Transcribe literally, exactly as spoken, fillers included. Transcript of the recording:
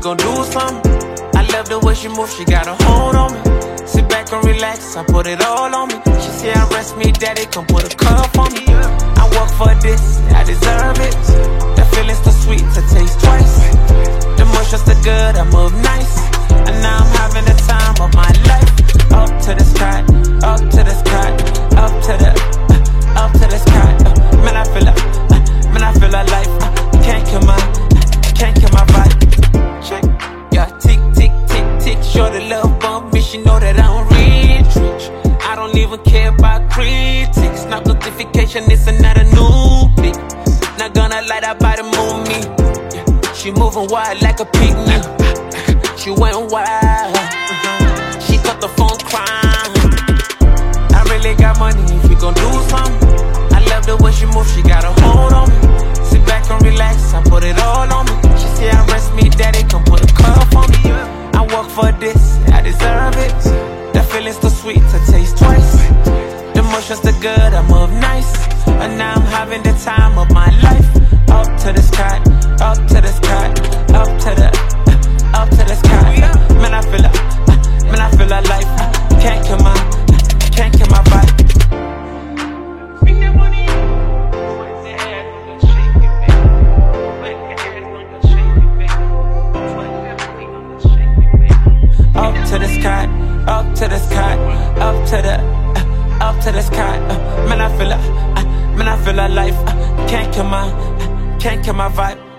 gon' do something. I love the way she moves, she got a hold on me. Sit back and relax, I put it all on me. She say I rest me, daddy, come put a cup on me. I work for this, I deserve it. The feeling's too sweet to taste twice. The motion's too good, I move nice. And now I'm having the time of my life. Up to the sky, up to the sky, up to the, uh, up to the sky. Uh, man, I feel a, uh, man, I feel alive. Uh, can't kill my, uh, can't kill my vibe. Check, yeah, tick, tick, tick, tick. Sure the love bump me, she know that I don't reach, reach. I don't even care about critics. Not notification, it's another new pic. Not gonna light up by the moon, me. Yeah, she moving wild like a picnic. She went wild. She cut the phone crying. I really got money if we gon' do something. I love the way she moves, she got a hold on me. Sit back and relax, I put it all on me. She say I rest me, daddy, come put a cup on me. I work for this, I deserve it. The feeling's too sweet to taste twice. The motion's too good, I move nice. And now I'm having the time of my life. Up to the sky, up to the sky, up to the, uh, up to the sky. Uh, man, I feel a, uh, man, I feel alive. Uh, can't kill my, uh, can't kill my vibe. Up to the sky, up to the sky, up to the, uh, up to the sky. Uh, man, I feel a, uh, man, I feel alive. Uh, can't kill my, uh, can't kill my vibe.